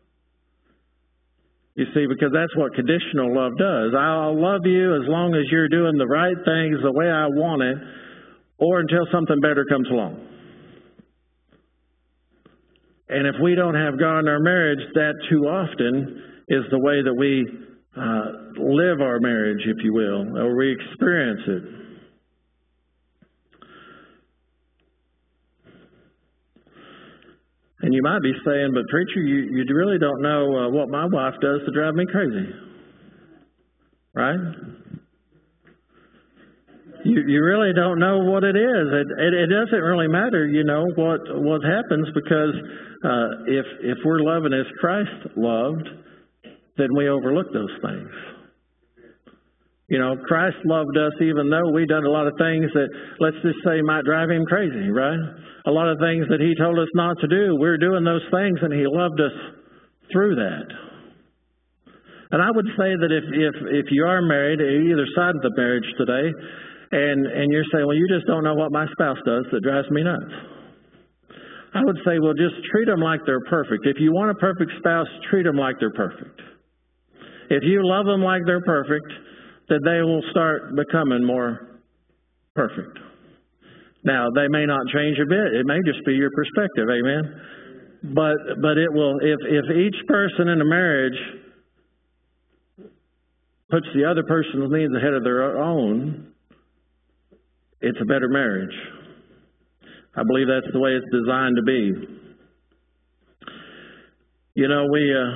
You see, because that's what conditional love does. I'll love you as long as you're doing the right things the way I want it, or until something better comes along. And if we don't have God in our marriage, that too often is the way that we uh, live our marriage, if you will, or we experience it. And you might be saying, but preacher, you, you really don't know uh, what my wife does to drive me crazy. Right? You you really don't know what it is. It, it it doesn't really matter, you know, what what happens, because uh, if if we're loving as Christ loved, then we overlook those things. You know, Christ loved us even though we done a lot of things that, let's just say, might drive Him crazy, right? A lot of things that He told us not to do. We're doing those things, and He loved us through that. And I would say that if if if you are married, either side of the marriage today, And and you're saying, well, you just don't know what my spouse does that drives me nuts. I would say, well, just treat them like they're perfect. If you want a perfect spouse, treat them like they're perfect. If you love them like they're perfect, then they will start becoming more perfect. Now, they may not change a bit. It may just be your perspective, amen? But but it will, if, if each person in a marriage puts the other person's needs ahead of their own, it's a better marriage. I believe that's the way it's designed to be. You know, we uh,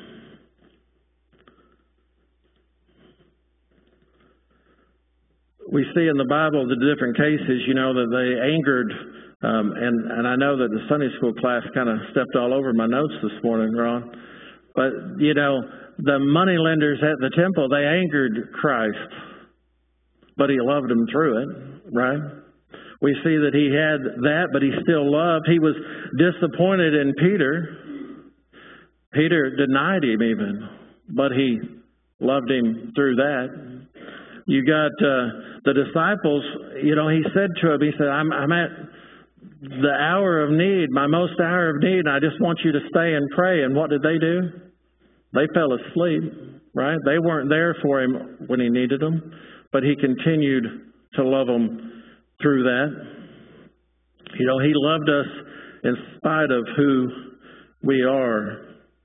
we see in the Bible the different cases, you know, that they angered, um, and, and I know that the Sunday school class kind of stepped all over my notes this morning, Ron. But, you know, the money lenders at the temple, they angered Christ, but He loved them through it. Right? We see that He had that, but He still loved. He was disappointed in Peter. Peter denied Him even, but He loved him through that. You got uh, the disciples, you know, He said to him, He said, I'm, I'm at the hour of need, my most hour of need, and I just want you to stay and pray. And what did they do? They fell asleep, right? They weren't there for Him when He needed them, but He continued to love them through that. You know, He loved us in spite of who we are.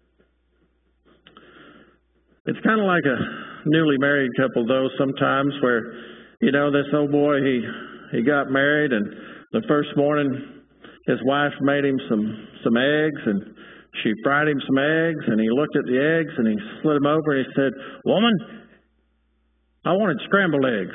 It's kind of like a newly married couple, though, sometimes, where, you know, this old boy, he, he got married, and the first morning his wife made him some, some eggs, and she fried him some eggs, and he looked at the eggs, and he slid them over, and he said, "Woman, I wanted scrambled eggs."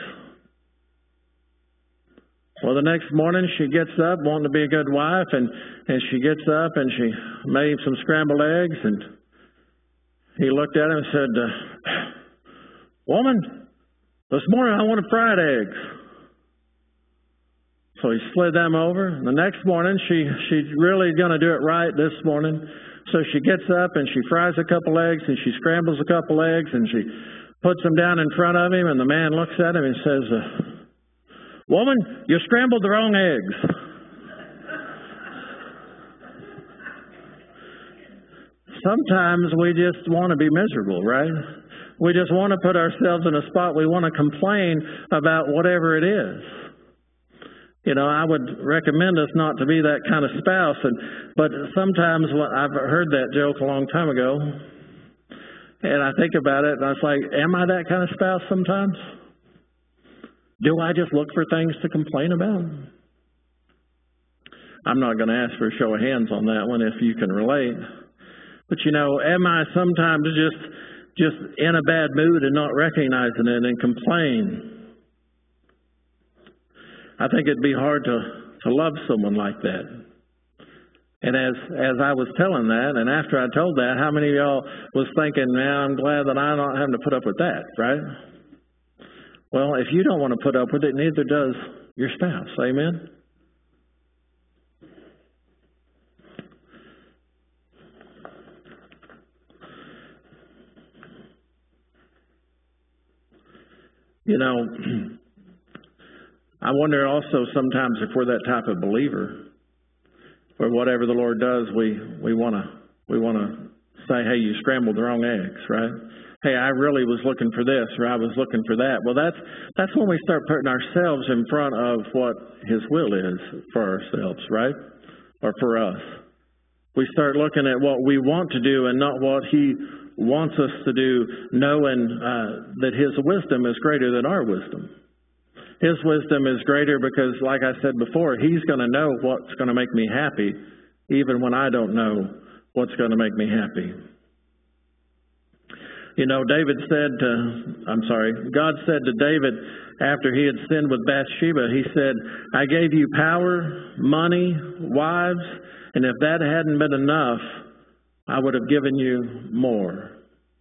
Well, the next morning she gets up wanting to be a good wife, and, and she gets up and she made him some scrambled eggs, and he looked at him and said, uh, "Woman, this morning I wanted fried eggs." So he slid them over. And the next morning she she's really going to do it right this morning. So she gets up and she fries a couple eggs and she scrambles a couple eggs and she puts them down in front of him, and the man looks at him and says, uh, "Woman, you scrambled the wrong eggs." Sometimes we just want to be miserable, right? We just want to put ourselves in a spot. We want to complain about whatever it is. You know, I would recommend us not to be that kind of spouse. And but sometimes when I've heard that joke a long time ago, and I think about it, and I was like, am I that kind of spouse sometimes? Do I just look for things to complain about? I'm not going to ask for a show of hands on that one if you can relate. But, you know, am I sometimes just just in a bad mood and not recognizing it and complain. I think it'd be hard to, to love someone like that. And as as I was telling that, and after I told that, how many of y'all was thinking, man, I'm glad that I'm not having to put up with that, right? Well, if you don't want to put up with it, neither does your spouse. Amen? You know, I wonder also sometimes if we're that type of believer, where whatever the Lord does, we we want to we want to say, hey, you scrambled the wrong eggs, right? Hey, I really was looking for this, or I was looking for that. Well, that's that's when we start putting ourselves in front of what His will is for ourselves, right? Or for us. We start looking at what we want to do and not what He wants us to do, knowing uh, that His wisdom is greater than our wisdom. His wisdom is greater because, like I said before, He's going to know what's going to make me happy, even when I don't know what's going to make me happy. You know, David said to, I'm sorry, God said to David after he had sinned with Bathsheba, He said, I gave you power, money, wives, and if that hadn't been enough, I would have given you more.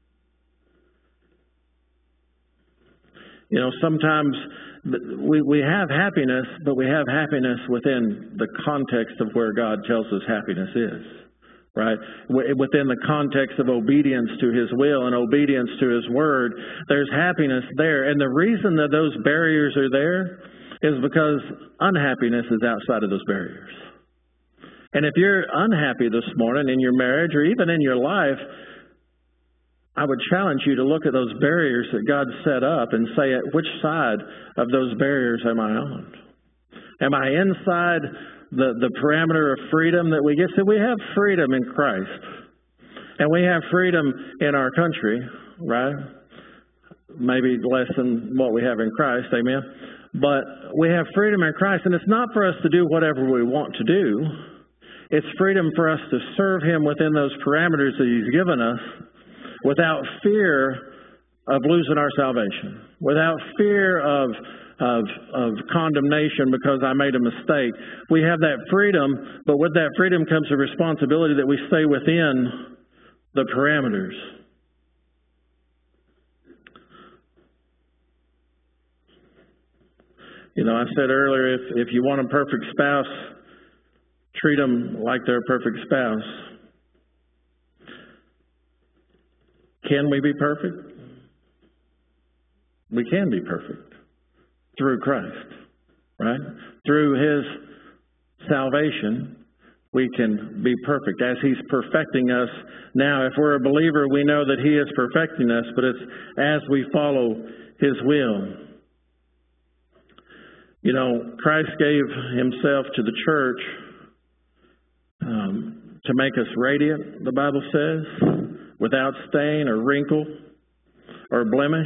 You know, sometimes we we have happiness, but we have happiness within the context of where God tells us happiness is, right? Within the context of obedience to His will and obedience to His word, there's happiness there. And the reason that those barriers are there is because unhappiness is outside of those barriers. And if you're unhappy this morning in your marriage or even in your life, I would challenge you to look at those barriers that God set up and say, at which side of those barriers am I on? Am I inside the, the parameter of freedom that we get? So we have freedom in Christ. And we have freedom in our country, right? Maybe less than what we have in Christ, amen? But we have freedom in Christ, and it's not for us to do whatever we want to do. It's freedom for us to serve Him within those parameters that He's given us without fear of losing our salvation, without fear of, of, of condemnation because I made a mistake. We have that freedom, but with that freedom comes a responsibility that we stay within the parameters. You know, I said earlier, if, if you want a perfect spouse, treat them like they're a perfect spouse. Can we be perfect? We can be perfect through Christ, right? Through His salvation, we can be perfect as He's perfecting us. Now, if we're a believer, we know that He is perfecting us, but it's as we follow His will. You know, Christ gave Himself to the church um, to make us radiant, the Bible says, without stain or wrinkle or blemish.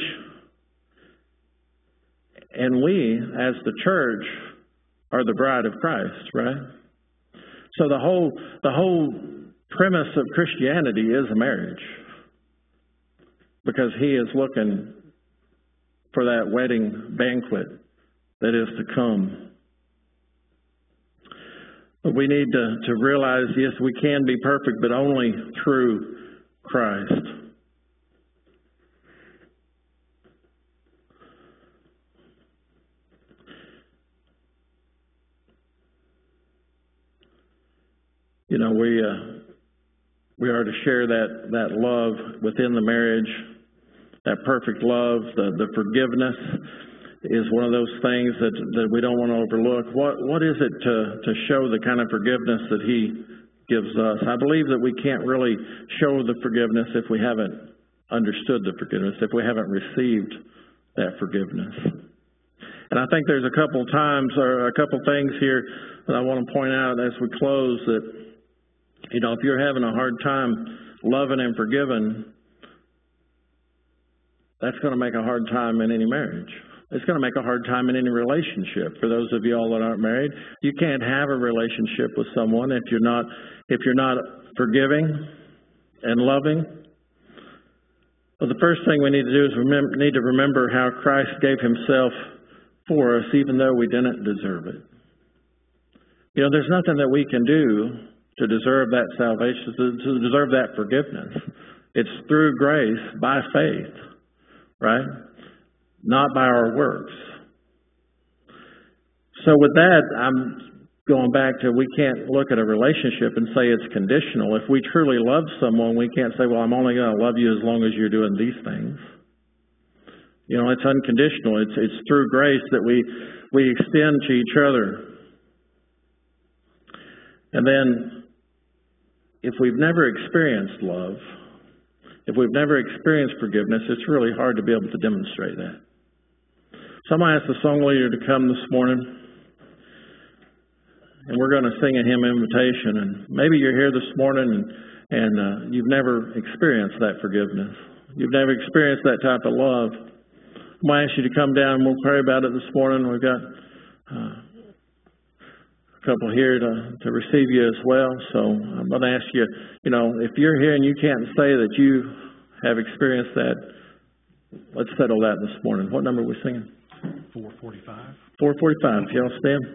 And we, as the church, are the bride of Christ, right? So the whole the whole premise of Christianity is a marriage, because He is looking for that wedding banquet that is to come. But we need to, to realize, yes, we can be perfect, but only through Christ. You know, we uh, we are to share that, that love within the marriage, that perfect love, the, the forgiveness is one of those things that, that we don't want to overlook. What what is it to, to show the kind of forgiveness that He gives us? I believe that we can't really show the forgiveness if we haven't understood the forgiveness, if we haven't received that forgiveness. And I think there's a couple times or a couple things here that I want to point out as we close that, you know, if you're having a hard time loving and forgiving, that's going to make a hard time in any marriage. It's going to make a hard time in any relationship. For those of you all that aren't married, you can't have a relationship with someone if you're not if you're not forgiving and loving. Well, the first thing we need to do is remember, need to remember how Christ gave himself for us, even though we didn't deserve it. You know, there's nothing that we can do to deserve that salvation, to, to deserve that forgiveness. It's through grace, by faith, right? Not by our works. So with that, I'm going back to, we can't look at a relationship and say it's conditional. If we truly love someone, we can't say, well, I'm only going to love you as long as you're doing these things. You know, it's unconditional. It's it's through grace that we, we extend to each other. And then, if we've never experienced love, if we've never experienced forgiveness, it's really hard to be able to demonstrate that. So I'm going to ask the song leader to come this morning. And we're going to sing a hymn invitation. And maybe you're here this morning and, and uh, you've never experienced that forgiveness. You've never experienced that type of love. I'm going to ask you to come down and we'll pray about it this morning. We've got uh, a couple here to, to receive you as well. So I'm going to ask you, you know, if you're here and you can't say that you have experienced that, let's settle that this morning. What number are we singing? four forty-five. four forty-five. If y'all stand.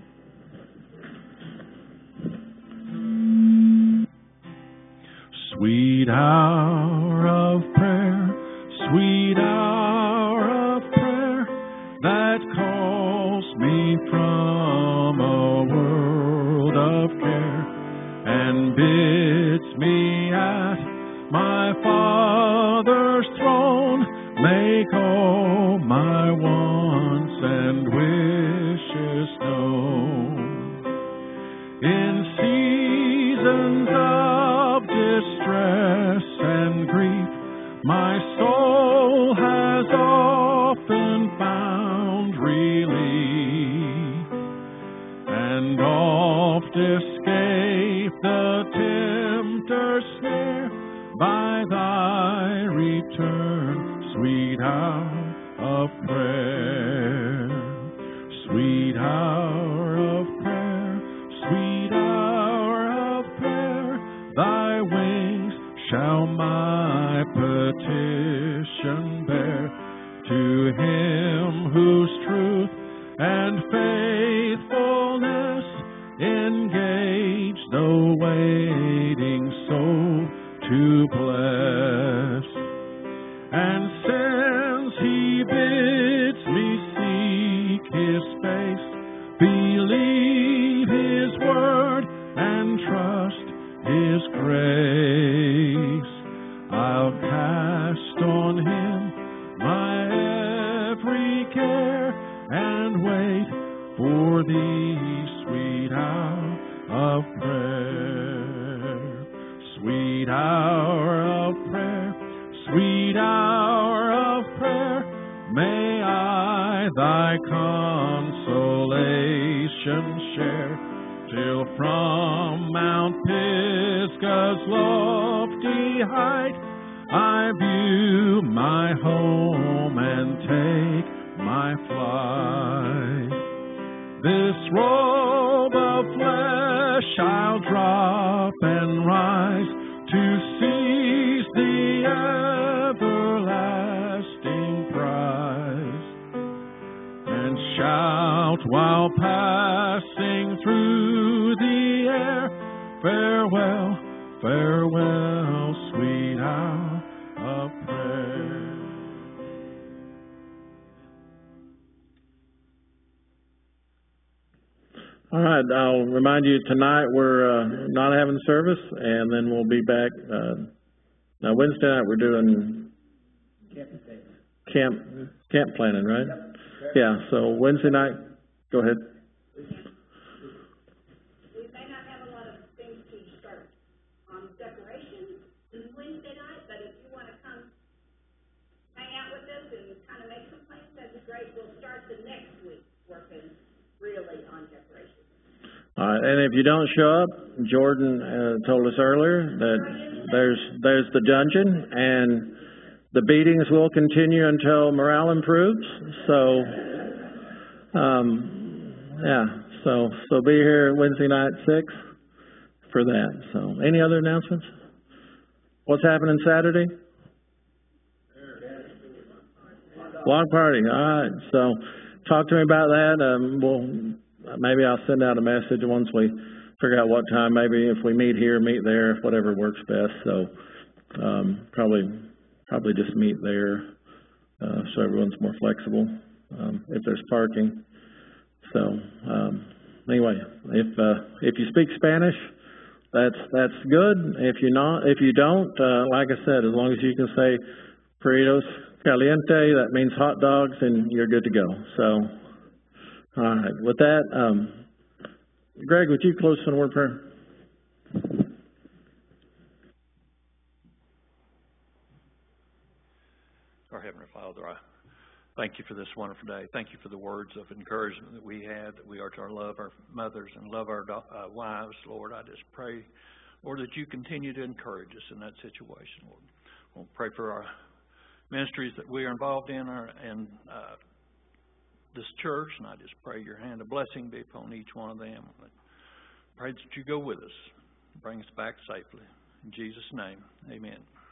Sweet hour of prayer, sweet hour of prayer, that calls me from a world of care and bids me at my Father's throne make all my wants and wishes known. In seasons of distress and grief, my soul has often found relief, and oft escaped the tempter's snare by thy return, sweet hour of prayer, sweet hour of prayer, sweet hour of prayer, thy wings shall my petition bear to him whose truth and faithfulness engage the waiting soul to bless. And since he bids me seek his face, believe his word and trust his grace, I'll cast on him my every care and wait for thee, sweet hour of prayer, sweet hour of prayer, sweet hour of prayer, may I thy consolation share, till from Mount Pisgah's lofty height I view my home and take my flight. This robe of flesh I'll drop and rise to seize the everlasting prize, and shout while passing through the air, farewell, farewell, sweet hour of prayer. All right, I'll remind you tonight we're uh, not having service, and then we'll be back. Uh, now Wednesday night we're doing camp camp planning, right? Yeah. So Wednesday night, go ahead. We may not have a lot of things to start on decorations Wednesday night, but if you want to come hang out with us and kind of make some plans, that'd be great. We'll start the next week working really on decorations. All right, and if you don't show up, Jordan uh, told us earlier that there's there's the dungeon, and the beatings will continue until morale improves. So, um, yeah, so so be here Wednesday night at six for that. So, any other announcements? What's happening Saturday? Block party. All right. So talk to me about that. Um, we'll, maybe I'll send out a message once we figure out what time. Maybe if we meet here, meet there, whatever works best. So um, probably probably just meet there uh, so everyone's more flexible um, if there's parking. So um, anyway, if uh, if you speak Spanish, that's that's good. If you not, if you don't, uh, like I said, as long as you can say burritos caliente, that means hot dogs, and you're good to go. So, all right. With that, um, Greg, would you close us in a word of prayer? Our Heavenly Father, I thank you for this wonderful day. Thank you for the words of encouragement that we had, that we are to love our mothers and love our uh, wives. Lord, I just pray, Lord, that you continue to encourage us in that situation, Lord. We'll pray for our ministries that we are involved in our, and uh, this church, and I just pray your hand of blessing be upon each one of them. I pray that you go with us, bring us back safely. In Jesus' name, amen.